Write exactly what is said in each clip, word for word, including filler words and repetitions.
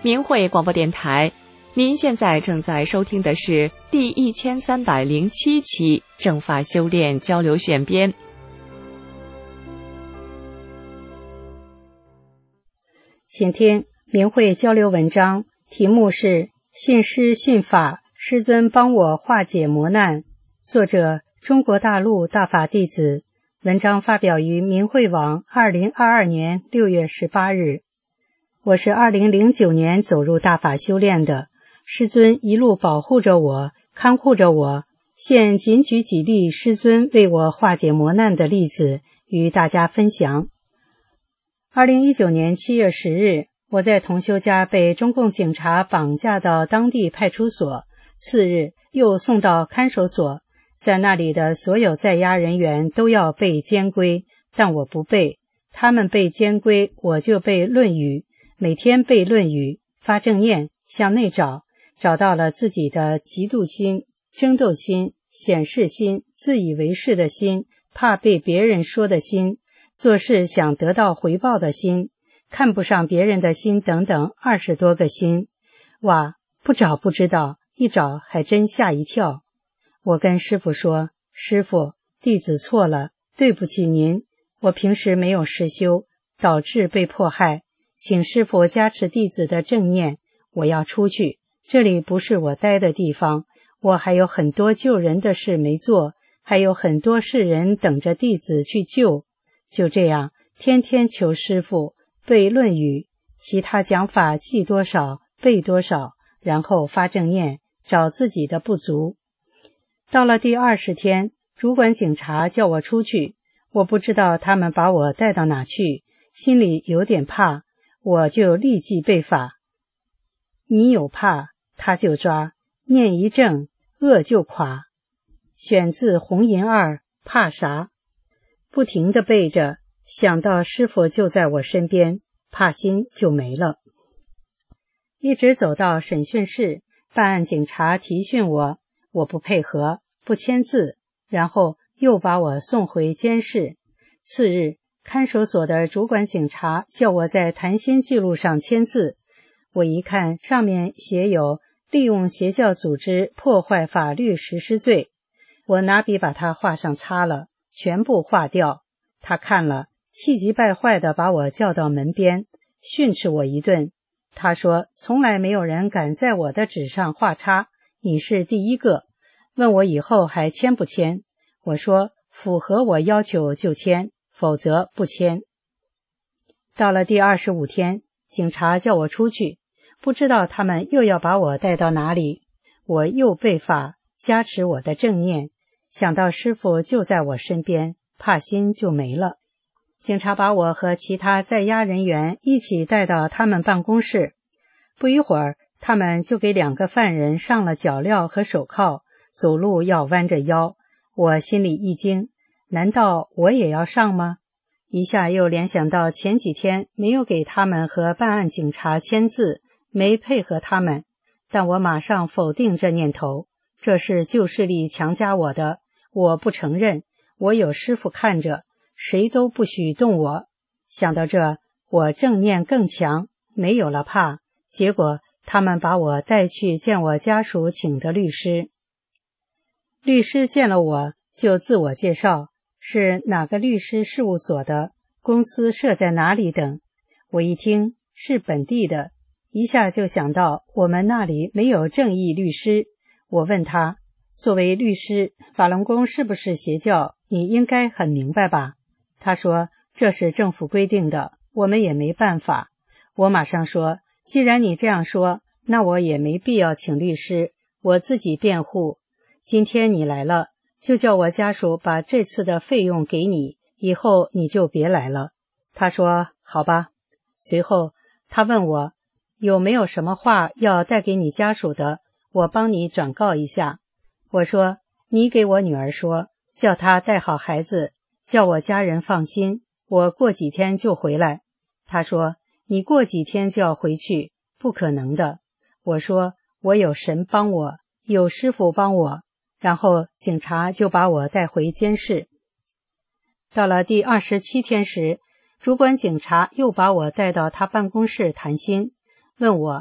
明慧广播电台，您现在正在收听的是第一千三百零七期正法修炼交流选编。 请听明慧交流文章，题目是信师信法，师尊帮我化解磨难，作者中国大陆大法弟子，文章发表于明慧网二零二二年六月十八日。我是二零零九年走入大法修炼的，师尊一路保护着我，看护着我，现仅举几例师尊为我化解磨难的例子与大家分享。二零一九年七月十日，我在同修家被中共警察绑架到当地派出所，次日又送到看守所，在那里的所有在押人员都要背监规，但我不背，他们背监规，我就背论语，每天背论语，发正念，向内找，找到了自己的嫉妒心、争斗心、显示心、自以为是的心、怕被别人说的心、做事想得到回报的心、看不上别人的心等等二十多个心。哇，不找不知道，一找还真吓一跳。我跟师父说，师父，弟子错了，对不起您，我平时没有实修，导致被迫害，请师父加持弟子的正念，我要出去，这里不是我待的地方，我还有很多救人的事没做，还有很多世人等着弟子去救。就这样，天天求师父背论语，其他讲法记多少背多少，然后发正念，找自己的不足。到了第二十天，主管警察叫我出去，我不知道他们把我带到哪去，心里有点怕，我就立即背法。你有怕，他就抓，念一正，恶就垮。选自红银二，怕啥？不停地背着，想到师父就在我身边，怕心就没了。一直走到审讯室，办案警察提讯我，我不配合，不签字，然后又把我送回监室。次日，看守所的主管警察叫我在谈心记录上签字，我一看上面写有利用邪教组织破坏法律实施罪，我拿笔把它画上叉了，全部划掉。他看了，气急败坏地把我叫到门边，训斥我一顿。他说，从来没有人敢在我的纸上画叉，你是第一个，问我以后还签不签。我说，符合我要求就签，否则不签。到了第二十五天，警察叫我出去，不知道他们又要把我带到哪里。我又背法，加持我的正念，想到师父就在我身边，怕心就没了。警察把我和其他在押人员一起带到他们办公室，不一会儿，他们就给两个犯人上了脚镣和手铐，走路要弯着腰。我心里一惊，难道我也要上吗？一下又联想到前几天没有给他们和办案警察签字，没配合他们，但我马上否定这念头，这是旧势力强加我的，我不承认，我有师父看着，谁都不许动我。想到这，我正念更强，没有了怕。结果他们把我带去见我家属请的律师。律师见了我就自我介绍，是哪个律师事务所的，公司设在哪里等。我一听是本地的，一下就想到我们那里没有正义律师。我问他，作为律师，法轮功是不是邪教，你应该很明白吧？他说，这是政府规定的，我们也没办法。我马上说，既然你这样说，那我也没必要请律师，我自己辩护。今天你来了，就叫我家属把这次的费用给你，以后你就别来了。他说，好吧。随后他问我，有没有什么话要带给你家属的，我帮你转告一下。我说，你给我女儿说，叫她带好孩子，叫我家人放心，我过几天就回来。他说，你过几天就要回去，不可能的。我说，我有神帮我，有师父帮我。然后警察就把我带回监室。到了第二十七天时，主管警察又把我带到他办公室谈心，问我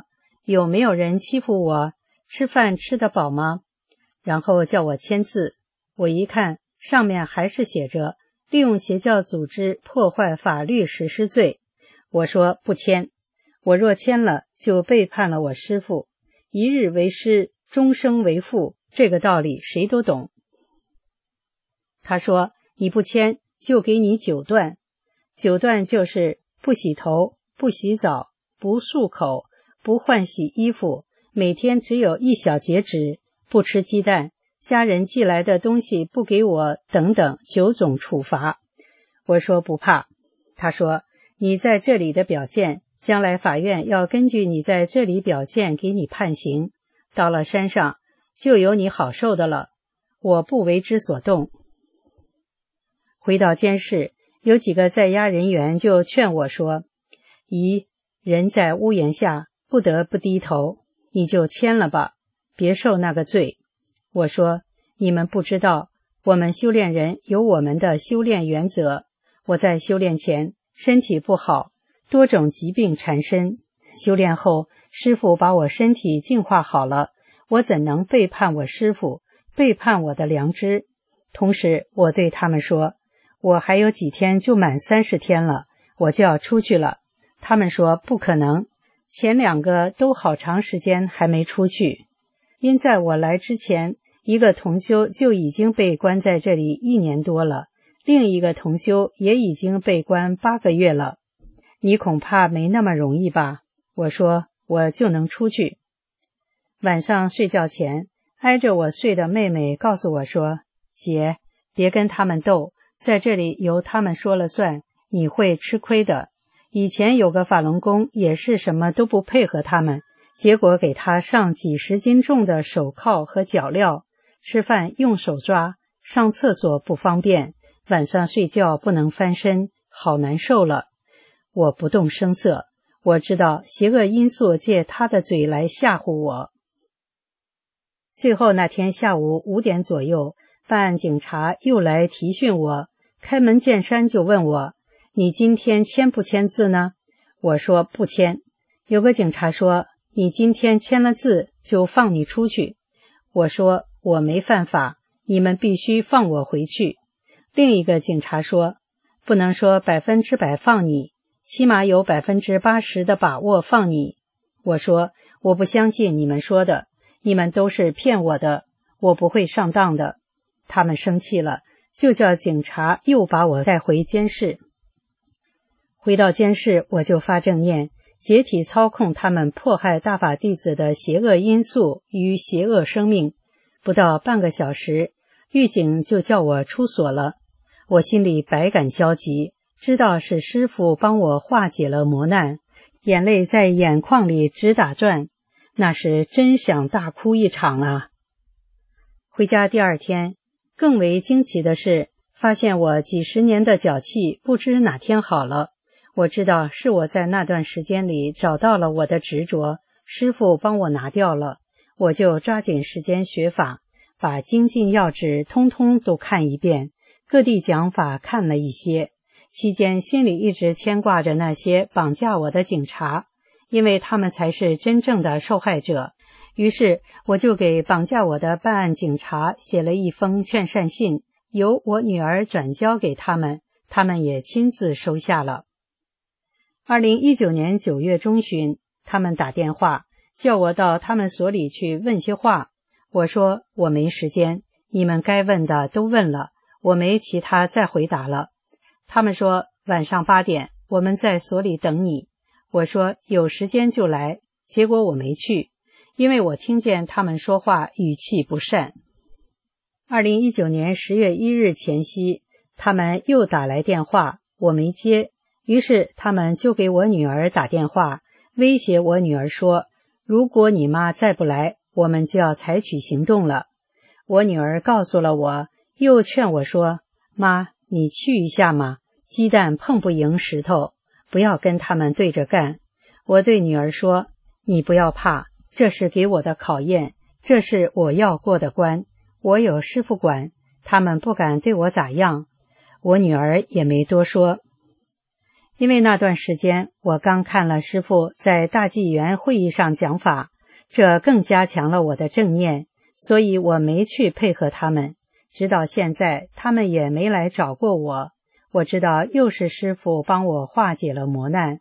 有没有人欺负我？吃饭吃得饱吗？然后叫我签字。我一看，上面还是写着利用邪教组织破坏法律实施罪。我说不签，我若签了就背叛了我师父，一日为师，终生为父，这个道理谁都懂。他说你不签就给你九段，九段就是不洗头，不洗澡，不漱口，不换洗衣服，每天只有一小节纸，不吃鸡蛋，家人寄来的东西不给我，等等九种处罚。我说不怕。他说你在这里的表现，将来法院要根据你在这里表现给你判刑，到了山上就有你好受的了。我不为之所动。回到监室，有几个在押人员就劝我说，姨，人在屋檐下，不得不低头，你就签了吧，别受那个罪。我说你们不知道，我们修炼人有我们的修炼原则。我在修炼前身体不好，多种疾病缠身，修炼后师父把我身体净化好了，我怎能背叛我师父，背叛我的良知？同时我对他们说，我还有几天就满三十天了，我就要出去了。他们说不可能，前两个都好长时间还没出去。因在我来之前，一个同修就已经被关在这里一年多了，另一个同修也已经被关八个月了。你恐怕没那么容易吧？我说我就能出去。晚上睡觉前，挨着我睡的妹妹告诉我说，姐，别跟他们斗，在这里由他们说了算，你会吃亏的。以前有个法轮功也是什么都不配合他们，结果给他上几十斤重的手铐和脚镣，吃饭用手抓，上厕所不方便，晚上睡觉不能翻身，好难受了。我不动声色，我知道邪恶因素借他的嘴来吓唬我。最后那天下午五点左右，办案警察又来提讯我，开门见山就问我，你今天签不签字呢？我说不签。有个警察说，你今天签了字就放你出去。我说我没犯法，你们必须放我回去。另一个警察说，不能说百分之百放你，起码有百分之八十的把握放你。我说我不相信你们说的，你们都是骗我的，我不会上当的。他们生气了，就叫警察又把我带回监室。回到监室，我就发正念，解体操控他们迫害大法弟子的邪恶因素与邪恶生命。不到半个小时，狱警就叫我出所了。我心里百感交集，知道是师父帮我化解了磨难，眼泪在眼眶里直打转，那是真想大哭一场啊。回家第二天，更为惊奇的是，发现我几十年的脚气不知哪天好了。我知道是我在那段时间里找到了我的执着，师父帮我拿掉了，我就抓紧时间学法，把精进要旨通通都看一遍，各地讲法看了一些，期间心里一直牵挂着那些绑架我的警察，因为他们才是真正的受害者。于是我就给绑架我的办案警察写了一封劝善信，由我女儿转交给他们，他们也亲自收下了。二零一九年九月中旬，他们打电话叫我到他们所里去问些话。我说我没时间，你们该问的都问了，我没其他再回答了。他们说晚上八点我们在所里等你。我说有时间就来，结果我没去，因为我听见他们说话语气不善。二零一九年十月一日前夕，他们又打来电话，我没接，于是他们就给我女儿打电话，威胁我女儿说，如果你妈再不来，我们就要采取行动了。我女儿告诉了我，又劝我说，妈，你去一下嘛，鸡蛋碰不赢石头，不要跟他们对着干。我对女儿说，你不要怕，这是给我的考验，这是我要过的关，我有师父管，他们不敢对我咋样。我女儿也没多说。 因为那段时间我刚看了师父在大纪元会议上讲法，这更加强了我的正念，所以我没去配合他们。直到现在他们也没来找过我，我知道又是师父帮我化解了磨难。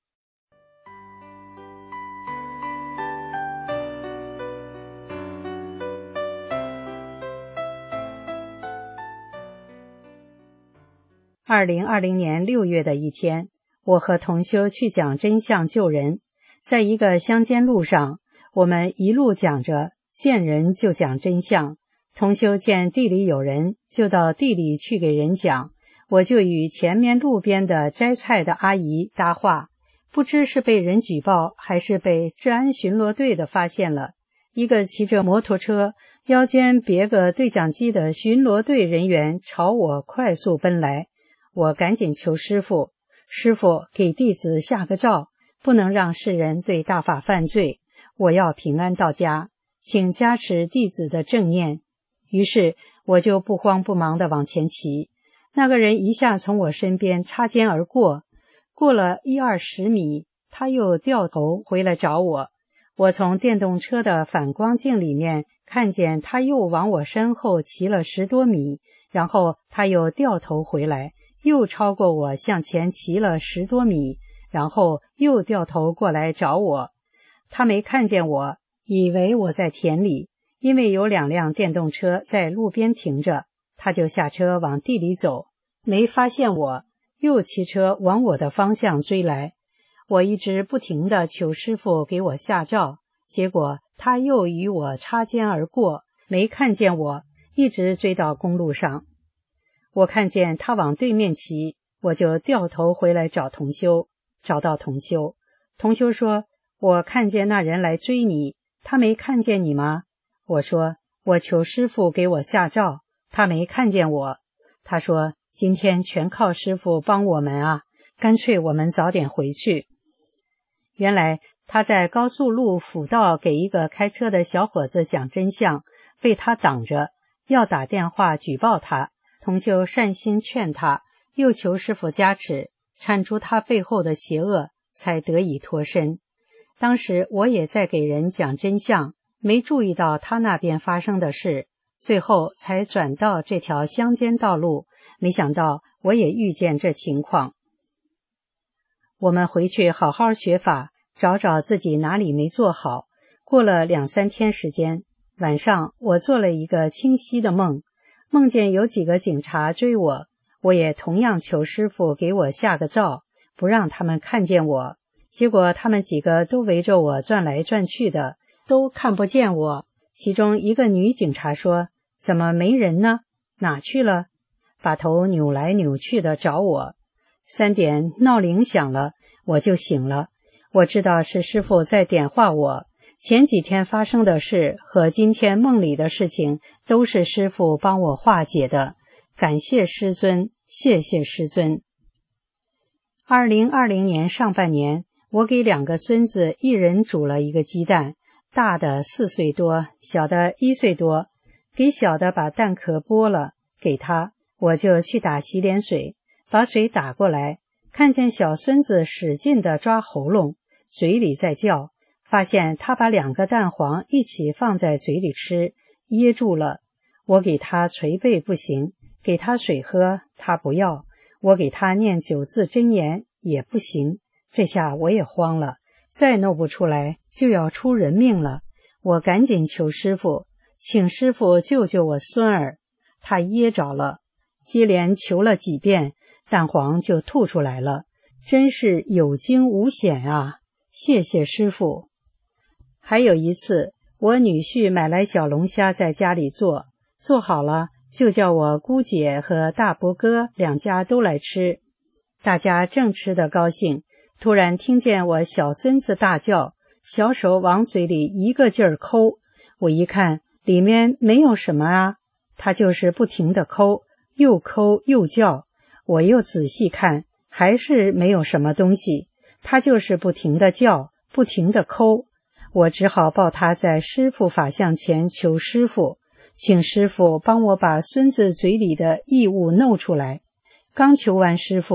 二零二零年六月的一天，我和同修去讲真相救人，在一个乡间路上，我们一路讲着见人就讲真相。同修见地里有人，就到地里去给人讲，我就与前面路边的摘菜的阿姨搭话，不知是被人举报还是被治安巡逻队的发现了。一个骑着摩托车腰间别个对讲机的巡逻队人员朝我快速奔来，我赶紧求师父，师父给弟子下个诏，不能让世人对大法犯罪，我要平安到家，请加持弟子的正念。于是我就不慌不忙地往前骑，那个人一下从我身边擦肩而过，过了一二十米，他又掉头回来找我。我从电动车的反光镜里面看见他又往我身后骑了十多米，然后他又掉头回来，又超过我向前骑了十多米，然后又掉头过来找我。他没看见我，以为我在田里，因为有两辆电动车在路边停着，他就下车往地里走，没发现我，又骑车往我的方向追来。我一直不停地求师父给我下诏，结果他又与我擦肩而过，没看见我，一直追到公路上。我看见他往对面骑，我就掉头回来找同修，找到同修。同修说，我看见那人来追你，他没看见你吗？我说，我求师父给我下诏，他没看见我。他说，今天全靠师父帮我们啊，干脆我们早点回去。原来他在高速路辅道给一个开车的小伙子讲真相，被他挡着，要打电话举报他。同修善心劝他，又求师父加持，铲除他背后的邪恶，才得以脱身。当时我也在给人讲真相，没注意到他那边发生的事，最后才转到这条乡间道路，没想到我也遇见这情况。我们回去好好学法，找找自己哪里没做好。过了两三天时间，晚上我做了一个清晰的梦，梦见有几个警察追我，我也同样求师父给我下个诏，不让他们看见我。结果他们几个都围着我转来转去的，都看不见我。其中一个女警察说，怎么没人呢？哪去了？把头扭来扭去的找我。三点闹铃响了，我就醒了。我知道是师父在点化我，前几天发生的事和今天梦里的事情都是师父帮我化解的，感谢师尊，谢谢师尊。二零二零年上半年，我给两个孙子一人煮了一个鸡蛋，大的四岁多，小的一岁多。给小的把蛋壳剥了，给他，我就去打洗脸水，把水打过来，看见小孙子使劲地抓喉咙，嘴里在叫，发现他把两个蛋黄一起放在嘴里吃，噎住了。我给他捶背不行，给他水喝，他不要，我给他念九字真言也不行。这下我也慌了，再弄不出来就要出人命了。我赶紧求师父，请师父救救我孙儿，他噎着了。接连求了几遍，蛋黄就吐出来了，真是有惊无险啊！谢谢师父。还有一次，我女婿买来小龙虾在家里做，做好了就叫我姑姐和大伯哥两家都来吃。大家正吃得高兴，突然听见我小孙子大叫，小手往嘴里一个劲儿抠。我一看，里面没有什么啊，他就是不停地抠，又抠又叫。我又仔细看，还是没有什么东西，他就是不停地叫，不停地抠。我只好抱他在师父法像前求师父，请师父帮我把孙子嘴里的异物弄出来。刚求完师父，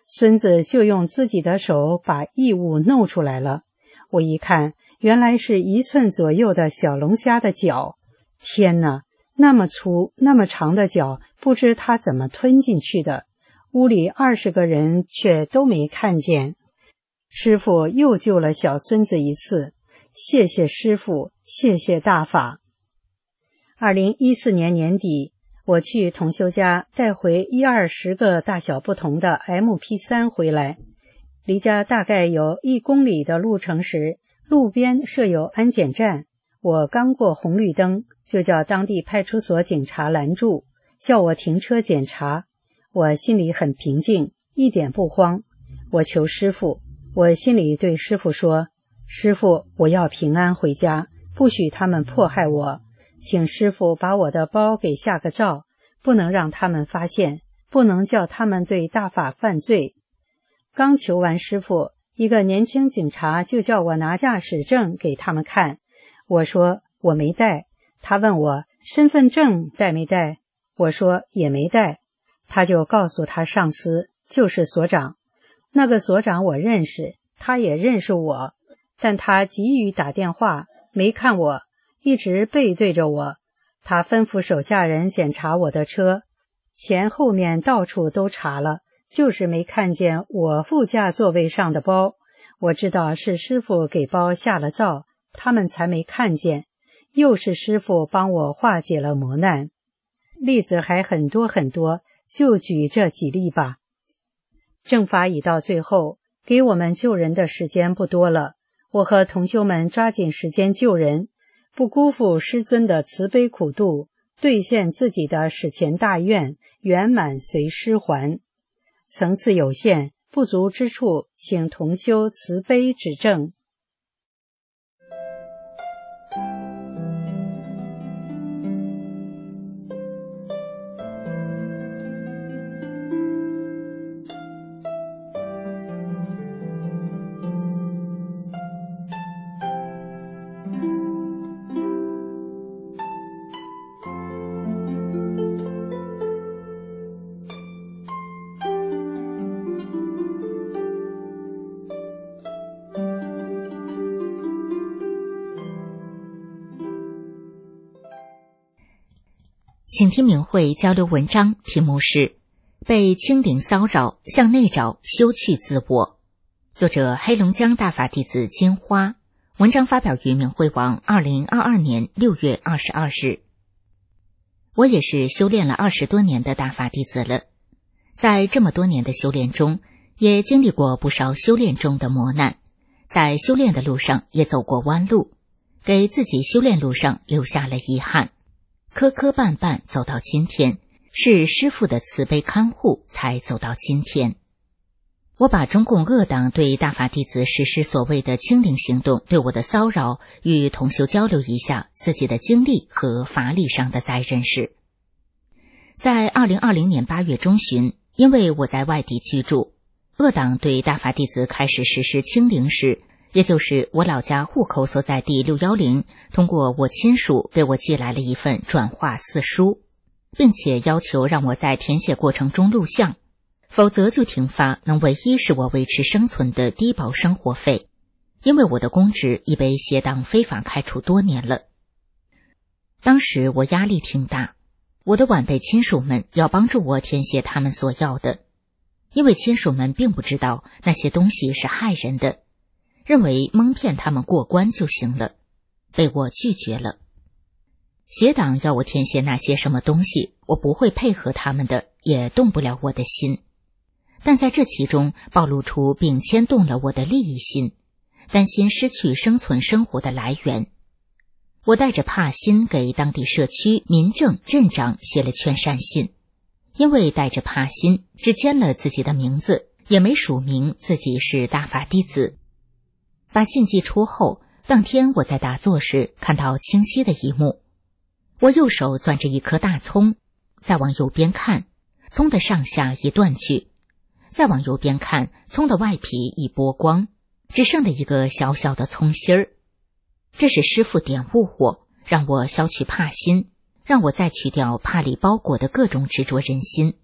孙子就用自己的手把异物弄出来了。我一看，原来是一寸左右的小龙虾的脚。天哪，那么粗那么长的脚，不知他怎么吞进去的。屋里二十个人却都没看见。师父又救了小孙子一次，谢谢师父，谢谢大法。二零一四年年底，我去同修家带回一二十个大小不同的 M P 三 回来，离家大概有一公里的路程时，路边设有安检站，我刚过红绿灯，就叫当地派出所警察拦住，叫我停车检查。我心里很平静，一点不慌。我求师父，我心里对师父说，师父，我要平安回家，不许他们迫害我，请师父把我的包给下个照，不能让他们发现，不能叫他们对大法犯罪。刚求完师父，一个年轻警察就叫我拿驾驶证给他们看。我说我没带，他问我身份证带没带，我说也没带。他就告诉他上司，就是所长。那个所长我认识，他也认识我，但他急于打电话，没看我，一直背对着我。他吩咐手下人检查我的车，前后面到处都查了，就是没看见我副驾座位上的包。我知道是师父给包下了照，他们才没看见，又是师父帮我化解了磨难。例子还很多很多，就举这几例吧。正法已到最后，给我们救人的时间不多了，我和同修们抓紧时间救人，不辜负师尊的慈悲苦度，兑现自己的史前大愿，圆满随师还。层次有限，不足之处，请同修慈悲指正。 请听明慧交流文章，题目是被清灵骚扰，向内找，修去自我。作者黑龙江大法弟子金花。文章发表于明慧网二零二二年六月二十二日。我也是修炼了二十多年的大法弟子了，在这么多年的修炼中，也经历过不少修炼中的磨难，在修炼的路上也走过弯路，给自己修炼路上留下了遗憾。磕磕绊绊走到今天，是师父的慈悲看护才走到今天。我把中共恶党对大法弟子实施所谓的清零行动对我的骚扰与同修交流一下自己的经历和法理上的再认识。在二零二零年八月中旬，因为我在外地居住，恶党对大法弟子开始实施清零时，也就是我老家户口所在地六一零，通过我亲属给我寄来了一份转化四书，并且要求让我在填写过程中录像，否则就停发能唯一使我维持生存的低保生活费，因为我的公职已被邪党非法开除多年了。当时我压力挺大，我的晚辈亲属们要帮助我填写他们所要的，因为亲属们并不知道那些东西是害人的，认为蒙骗他们过关就行了，被我拒绝了。邪党要我填写那些什么东西，我不会配合他们的，也动不了我的心。但在这其中暴露出并牵动了我的利益心，担心失去生存生活的来源。我带着怕心给当地社区民政镇长写了劝善信，因为带着怕心，只签了自己的名字，也没署明自己是大法弟子。把信寄出后，当天我在打坐时看到清晰的一幕。我右手攥着一颗大葱，再往右边看，葱的上下已断去，再往右边看，葱的外皮已剥光，只剩了一个小小的葱心儿。这是师父点悟我，让我消去怕心，让我再去掉怕里包裹的各种执着人心，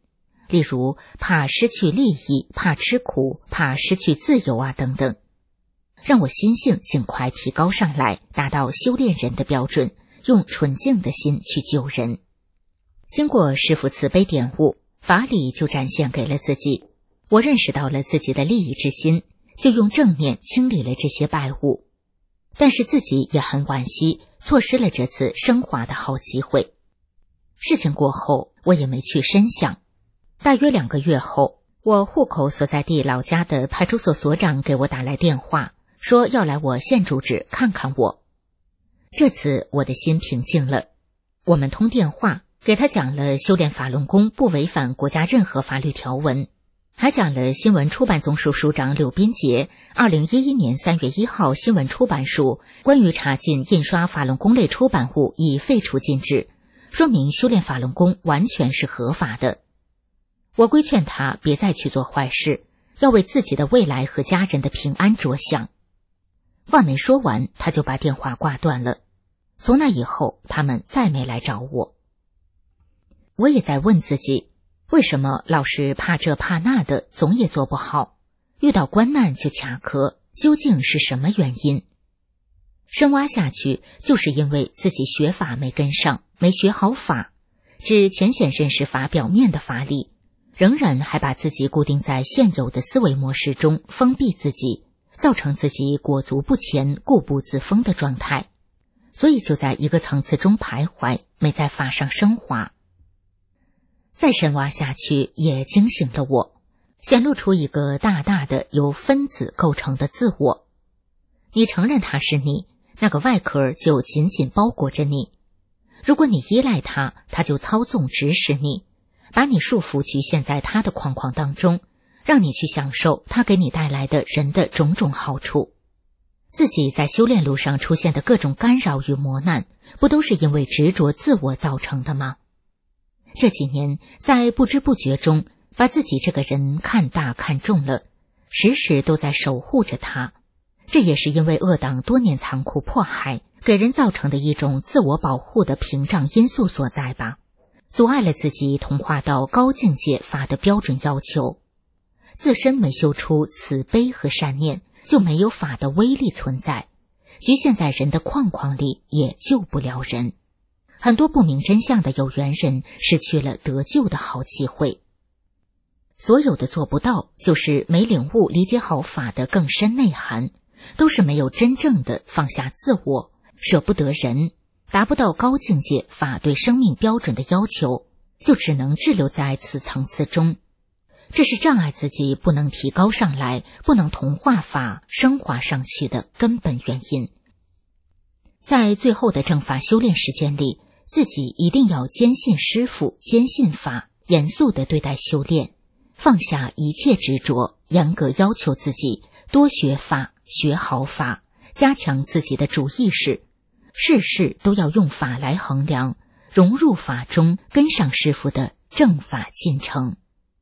例如怕失去利益、怕吃苦、怕失去自由啊等等，让我心性尽快提高上来，达到修炼人的标准，用纯净的心去救人。经过师父慈悲点悟，法理就展现给了自己，我认识到了自己的利益之心，就用正念清理了这些败物。但是自己也很惋惜，错失了这次升华的好机会。事情过后，我也没去深想。大约两个月后，我户口所在地老家的派出所所长给我打来电话，说要来我县住址看看我。这次我的心平静了，我们通电话，给他讲了修炼法轮功不违反国家任何法律条文，还讲了新闻出版总署署长柳斌杰二零一一年三月一号新闻出版署关于查禁印刷法轮功类出版物已废除禁止，说明修炼法轮功完全是合法的。我规劝他别再去做坏事，要为自己的未来和家人的平安着想。话没说完，他就把电话挂断了。从那以后，他们再没来找我。我也在问自己，为什么老是怕这怕那的，总也做不好，遇到关难就卡壳，究竟是什么原因？深挖下去，就是因为自己学法没跟上，没学好法，只浅显认识法表面的法理，仍然还把自己固定在现有的思维模式中，封闭自己，造成自己裹足不前、固步自封的状态，所以就在一个层次中徘徊，没在法上升华。再深挖下去，也惊醒了我，显露出一个大大的由分子构成的自我。你承认它是你，那个外壳就紧紧包裹着你。如果你依赖它，它就操纵指使你，把你束缚局限在它的框框当中，让你去享受它给你带来的人的种种好处。自己在修炼路上出现的各种干扰与磨难，不都是因为执着自我造成的吗？这几年在不知不觉中把自己这个人看大看重了，时时都在守护着他，这也是因为恶党多年残酷迫害给人造成的一种自我保护的屏障因素所在吧，阻碍了自己同化到高境界法的标准要求。自身没修出慈悲和善念，就没有法的威力存在，局限在人的框框里也救不了人。很多不明真相的有缘人失去了得救的好机会。所有的做不到，就是没领悟理解好法的更深内涵，都是没有真正的放下自我，舍不得人，达不到高境界法对生命标准的要求，就只能滞留在此层次中。这是障碍自己不能提高上来，不能同化法升华上去的根本原因。在最后的正法修炼时间里，自己一定要坚信师父，坚信法，严肃地对待修炼，放下一切执着，严格要求自己，多学法，学好法，加强自己的主意识，事事都要用法来衡量，融入法中，跟上师父的正法进程。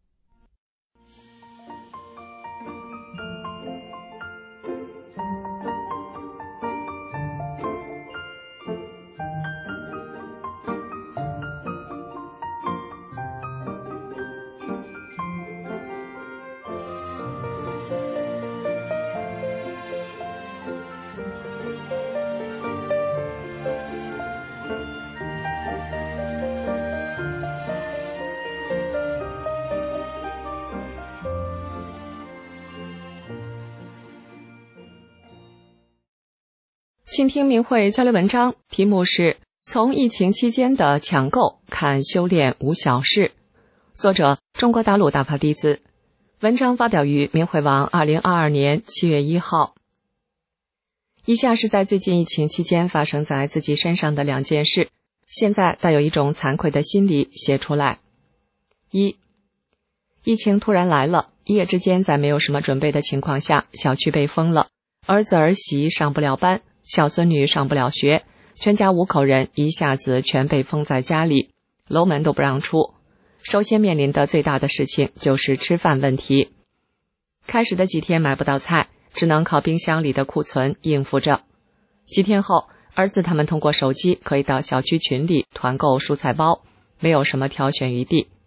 倾听明慧交流文章，题目是从疫情期间的抢购看修炼无小事，作者中国大陆大法弟子，文章发表于明慧网二零二二年七月一号。以下是在最近疫情期间发生在自己身上的两件事，现在带有一种惭愧的心理写出来。一，疫情突然来了，一夜之间在没有什么准备的情况下，小区被封了，儿子儿媳上不了班，小孙女上不了学，全家五口人一下子全被封在家里，楼门都不让出。首先面临的最大的事情就是吃饭问题。开始的几天买不到菜，只能靠冰箱里的库存应付着。几天后，儿子他们通过手机可以到小区群里团购蔬菜包，没有什么挑选余地。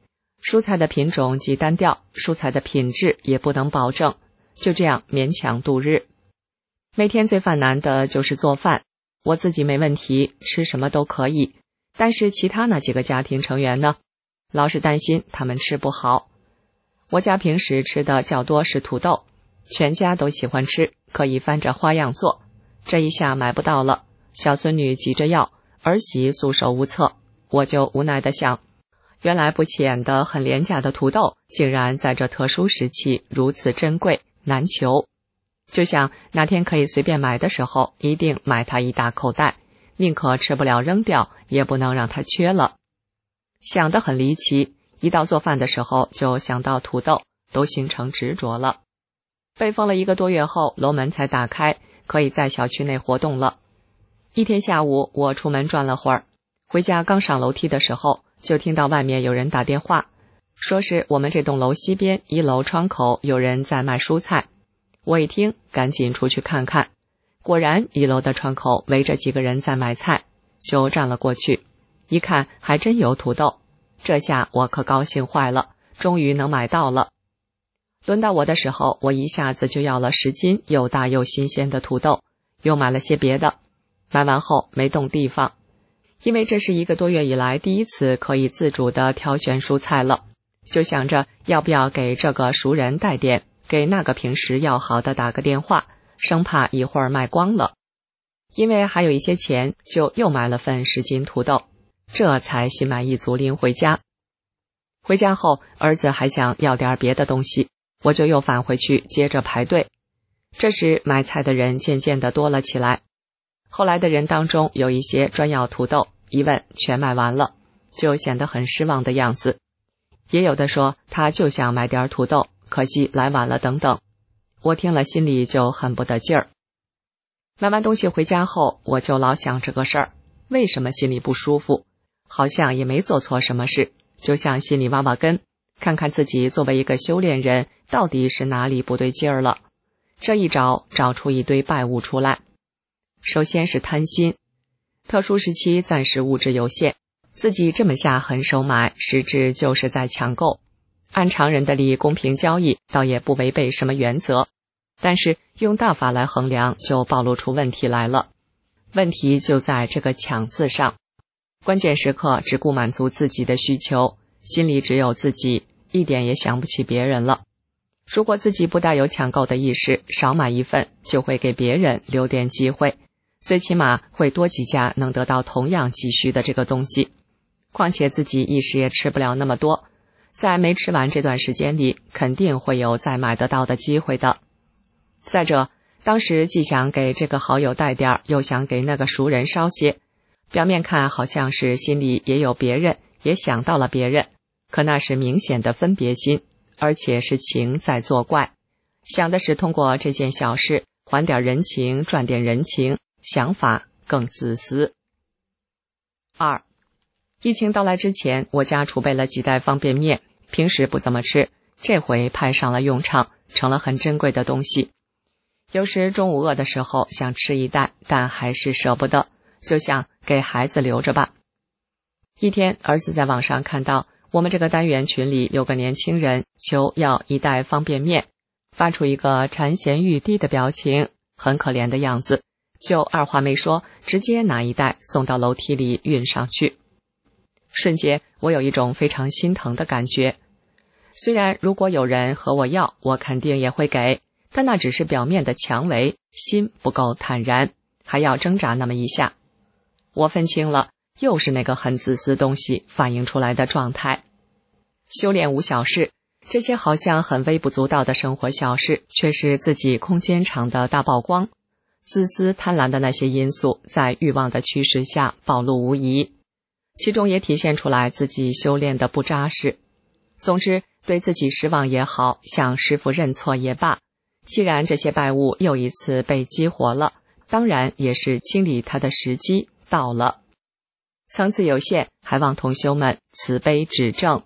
蔬菜的品种极单调，蔬菜的品质也不能保证，就这样勉强度日。每天最犯难的就是做饭，我自己没问题，吃什么都可以，但是其他那几个家庭成员呢，老是担心他们吃不好。我家平时吃的较多是土豆，全家都喜欢吃，可以翻着花样做，这一下买不到了，小孙女急着要，儿媳束手无策，我就无奈地想，原来不起眼的很廉价的土豆，竟然在这特殊时期如此珍贵难求。就像哪天可以随便买的时候，一定买它一大口袋，宁可吃不了扔掉，也不能让它缺了。想得很离奇，一到做饭的时候就想到土豆，都形成执着了。被封了一个多月后，楼门才打开，可以在小区内活动了。一天下午，我出门转了会儿，回家刚上楼梯的时候，就听到外面有人打电话，说是我们这栋楼西边一楼窗口有人在卖蔬菜。我一听，赶紧出去看看，果然一楼的窗口围着几个人在买菜，就站了过去，一看还真有土豆，这下我可高兴坏了，终于能买到了。轮到我的时候，我一下子就要了十斤又大又新鲜的土豆，又买了些别的。买完后没动地方，因为这是一个多月以来第一次可以自主地挑选蔬菜了，就想着要不要给这个熟人带点，给那个平时要好的打个电话，生怕一会儿卖光了。因为还有一些钱，就又买了份十斤土豆，这才心满意足拎回家。回家后，儿子还想要点别的东西，我就又返回去接着排队。这时买菜的人渐渐地多了起来，后来的人当中有一些专要土豆，一问全买完了，就显得很失望的样子。也有的说他就想买点土豆，可惜来晚了等等。我听了心里就很不得劲儿。买完东西回家后，我就老想这个事儿，为什么心里不舒服？好像也没做错什么事，就像心里挖挖根，看看自己作为一个修炼人到底是哪里不对劲儿了。这一找找出一堆败物出来。首先是贪心，特殊时期暂时物质有限，自己这么下狠手买，实质就是在抢购。按常人的理公平交易，倒也不违背什么原则，但是用大法来衡量，就暴露出问题来了。问题就在这个抢字上，关键时刻只顾满足自己的需求，心里只有自己，一点也想不起别人了。如果自己不带有抢购的意识，少买一份就会给别人留点机会，最起码会多几家能得到同样急需的这个东西。况且自己一时也吃不了那么多，在没吃完这段时间里，肯定会有再买得到的机会的。再者，当时既想给这个好友带点，又想给那个熟人捎些，表面看好像是心里也有别人，也想到了别人，可那是明显的分别心，而且是情在作怪，想的是通过这件小事还点人情，赚点人情，想法更自私。二，疫情到来之前，我家储备了几袋方便面，平时不怎么吃，这回派上了用场，成了很珍贵的东西。有时中午饿的时候想吃一袋，但还是舍不得，就想给孩子留着吧。一天，儿子在网上看到我们这个单元群里有个年轻人求要一袋方便面，发出一个馋涎欲滴的表情，很可怜的样子，就二话没说，直接拿一袋送到楼梯里运上去。瞬间我有一种非常心疼的感觉，虽然如果有人和我要，我肯定也会给，但那只是表面的强为，心不够坦然，还要挣扎那么一下。我分清了，又是那个很自私东西反映出来的状态。修炼无小事，这些好像很微不足道的生活小事，却是自己空间场的大曝光。自私贪婪的那些因素在欲望的驱使下暴露无遗，其中也体现出来自己修炼的不扎实。总之，对自己失望也好，向师父认错也罢，既然这些败物又一次被激活了，当然也是清理它的时机到了。层次有限，还望同修们慈悲指正。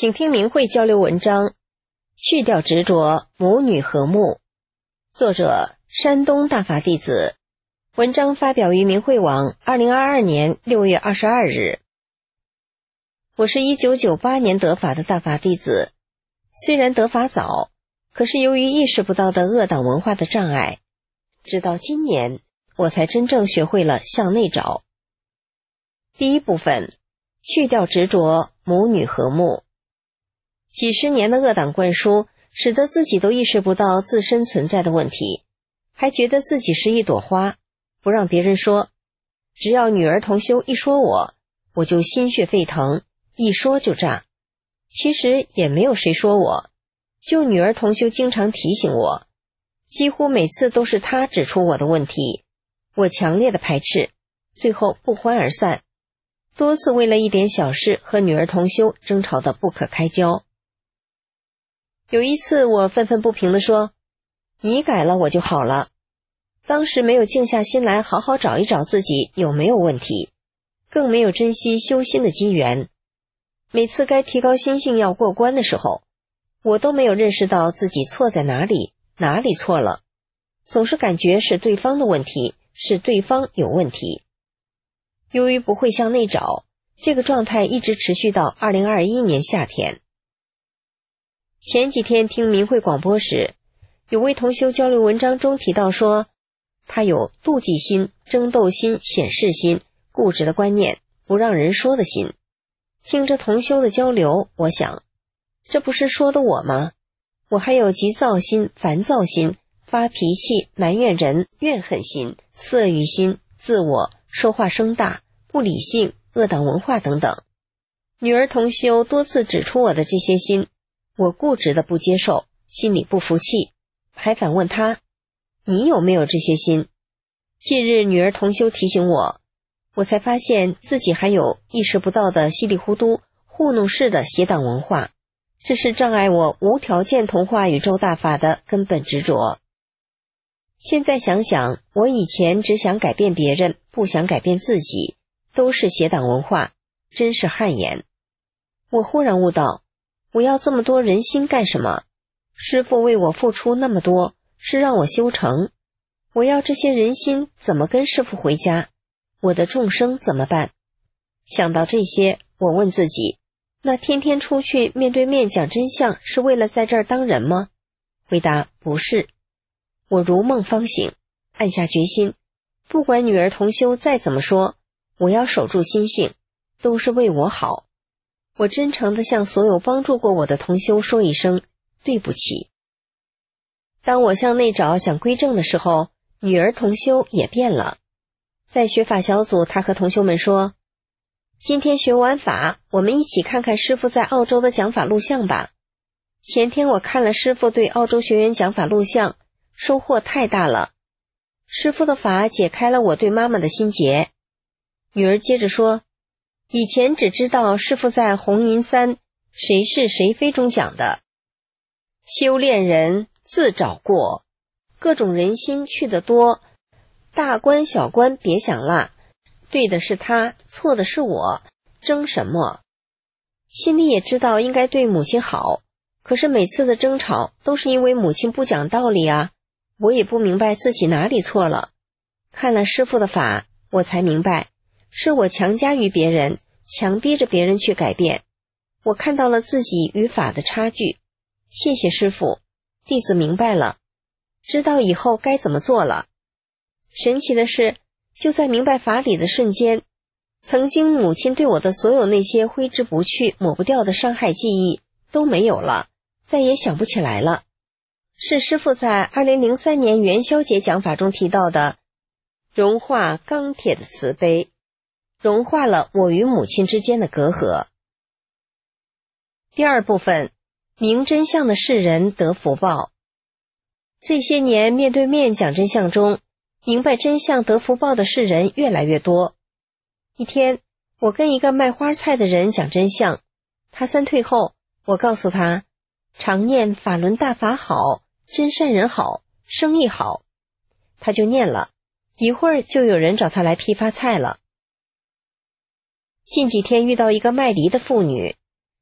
请听明慧交流文章，去掉执着，母女和睦。作者山东大法弟子，文章发表于明慧网二零二二年六月二十二日。我是一九九八年得法的大法弟子，虽然得法早，可是由于意识不到的恶党文化的障碍，直到今年我才真正学会了向内找。第一部分，去掉执着，母女和睦。几十年的恶党灌输，使得自己都意识不到自身存在的问题，还觉得自己是一朵花，不让别人说。只要女儿同修一说我，我就心血沸腾，一说就炸。其实也没有谁说我，就女儿同修经常提醒我，几乎每次都是她指出我的问题，我强烈的排斥，最后不欢而散。多次为了一点小事和女儿同修争吵得不可开交。有一次我愤愤不平地说，你改了我就好了。当时没有静下心来好好找一找自己有没有问题，更没有珍惜修心的机缘。每次该提高心性要过关的时候，我都没有认识到自己错在哪里，哪里错了，总是感觉是对方的问题，是对方有问题。由于不会向内找，这个状态一直持续到二零二一年夏天。前几天听明慧广播时，有位同修交流文章中提到说，他有妒忌心、争斗心、显示心、固执的观念、不让人说的心。听着同修的交流，我想，这不是说的我吗？我还有急躁心、烦躁心、发脾气、埋怨人、怨恨心、色欲心、自我、说话声大、不理性、恶党文化等等。女儿同修多次指出我的这些心，我固执的不接受，心里不服气，还反问他，你有没有这些心？近日女儿同修提醒我，我才发现自己还有意识不到的稀里糊涂糊弄式的邪党文化，这是障碍我无条件同化宇宙大法的根本执着。现在想想，我以前只想改变别人，不想改变自己，都是邪党文化，真是汗颜。我忽然悟到，我要这么多人心干什么？师父为我付出那么多，是让我修成。我要这些人心怎么跟师父回家？我的众生怎么办？想到这些，我问自己，那天天出去面对面讲真相，是为了在这儿当人吗？回答不是。我如梦方醒，暗下决心，不管女儿同修再怎么说，我要守住心性，都是为我好。我真诚地向所有帮助过我的同修说一声对不起。当我向内找想归正的时候，女儿同修也变了。在学法小组，她和同修们说，今天学完法，我们一起看看师父在澳洲的讲法录像吧。前天我看了师父对澳洲学员讲法录像，收获太大了。师父的法解开了我对妈妈的心结。女儿接着说，以前只知道师父在红银三谁是谁非中讲的，修炼人自找过，各种人心去得多，大官小官别想了，对的是他，错的是我，争什么？心里也知道应该对母亲好，可是每次的争吵都是因为母亲不讲道理啊，我也不明白自己哪里错了。看了师父的法，我才明白，是我强加于别人，强逼着别人去改变。我看到了自己与法的差距。谢谢师父，弟子明白了，知道以后该怎么做了。神奇的是，就在明白法理的瞬间，曾经母亲对我的所有那些挥之不去、抹不掉的伤害记忆都没有了，再也想不起来了。是师父在二零零三年元宵节讲法中提到的融化钢铁的慈悲，融化了我与母亲之间的隔阂。第二部分，明真相的世人得福报。这些年面对面讲真相中，明白真相得福报的世人越来越多。一天，我跟一个卖花菜的人讲真相，他三退后，我告诉他，常念法轮大法好，真善人好，生意好。他就念了，一会儿就有人找他来批发菜了。近几天遇到一个卖梨的妇女，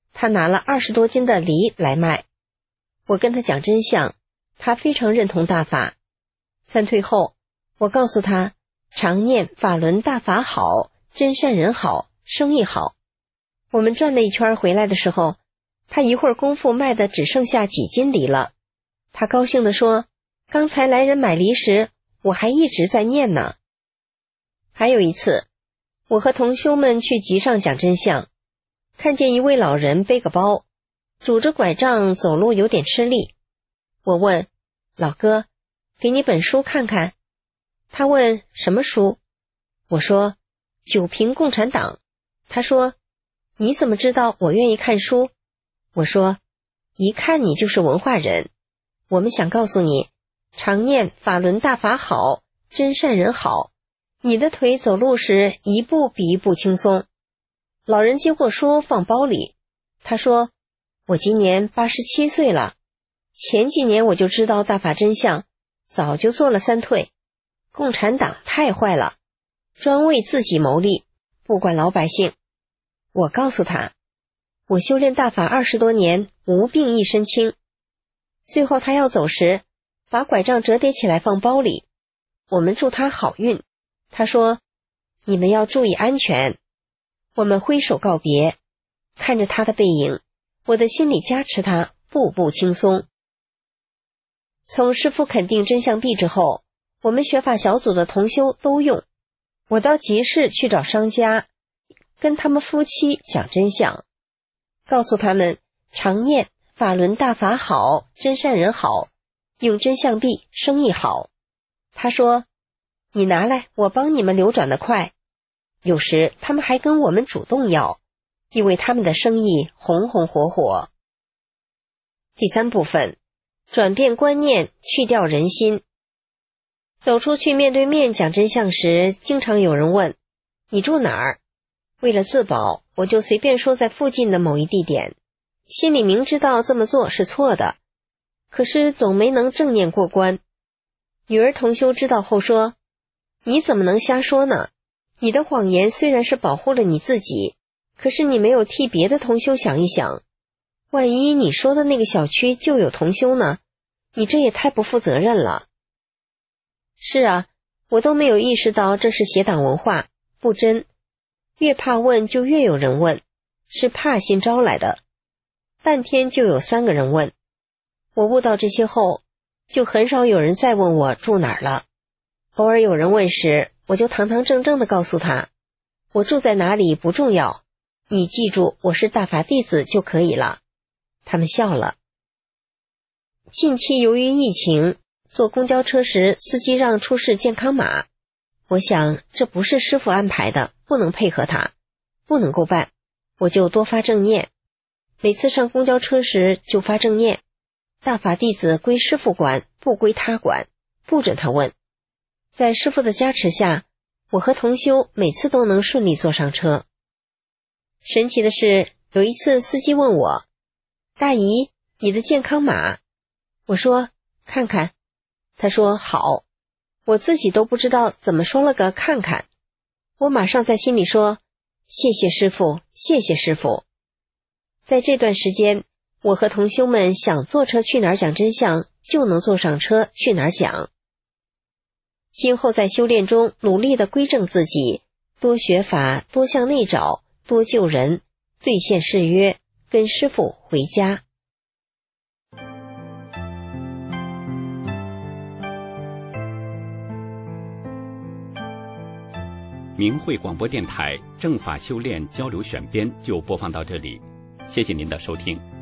他拿了二十多斤的梨来卖。我跟他讲真相，他非常认同大法。三退后，我告诉他，常念法轮大法好，真善人好，生意好。我们转了一圈回来的时候，他一会儿功夫卖的只剩下几斤梨了。他高兴地说，刚才来人买梨时，我还一直在念呢。还有一次，我和同修们去集上讲真相，看见一位老人背个包，拄着拐杖走路有点吃力。我问，老哥，给你本书看看。他问，什么书？我说，九评共产党。他说，你怎么知道我愿意看书？我说，一看你就是文化人。我们想告诉你，常念法轮大法好，真善人好，你的腿走路时一步比一步轻松。老人接过书放包里，他说，我今年八十七岁了，前几年我就知道大法真相，早就做了三退。共产党太坏了，专为自己谋利，不管老百姓。我告诉他，我修炼大法二十多年，无病一身轻。最后他要走时，把拐杖折叠起来放包里。我们祝他好运。他说，你们要注意安全。我们挥手告别，看着他的背影，我的心里加持他，步步轻松。从师父肯定真相币之后，我们学法小组的同修都用。我到集市去找商家，跟他们夫妻讲真相，告诉他们常念法轮大法好，真善人好，用真相币生意好。他说，你拿来，我帮你们流转得快。有时他们还跟我们主动要，因为他们的生意红红火火。第三部分，转变观念，去掉人心。走出去面对面讲真相时，经常有人问，你住哪儿？为了自保，我就随便说在附近的某一地点，心里明知道这么做是错的，可是总没能正念过关。女儿同修知道后说，你怎么能瞎说呢？你的谎言虽然是保护了你自己，可是你没有替别的同修想一想，万一你说的那个小区就有同修呢？你这也太不负责任了。是啊，我都没有意识到这是邪党文化，不真。越怕问就越有人问，是怕心招来的。半天就有三个人问。我悟到这些后，就很少有人再问我住哪儿了。偶尔有人问时，我就堂堂正正地告诉他，我住在哪里不重要，你记住我是大法弟子就可以了。他们笑了。近期由于疫情，坐公交车时司机让出示健康码，我想这不是师父安排的，不能配合他，不能够办，我就多发正念。每次上公交车时就发正念，大法弟子归师父管，不归他管，不准他问。在师父的加持下，我和同修每次都能顺利坐上车。神奇的是，有一次司机问我，大姨，你的健康码？我说，看看。他说好，我自己都不知道怎么说了个看看。我马上在心里说，谢谢师父，谢谢师父。在这段时间，我和同修们想坐车去哪儿讲真相，就能坐上车去哪儿讲。今后在修炼中努力地归正自己，多学法，多向内找，多救人，兑现誓约，跟师父回家。 明慧广播电台正法修炼交流选编就播放到这里，谢谢您的收听。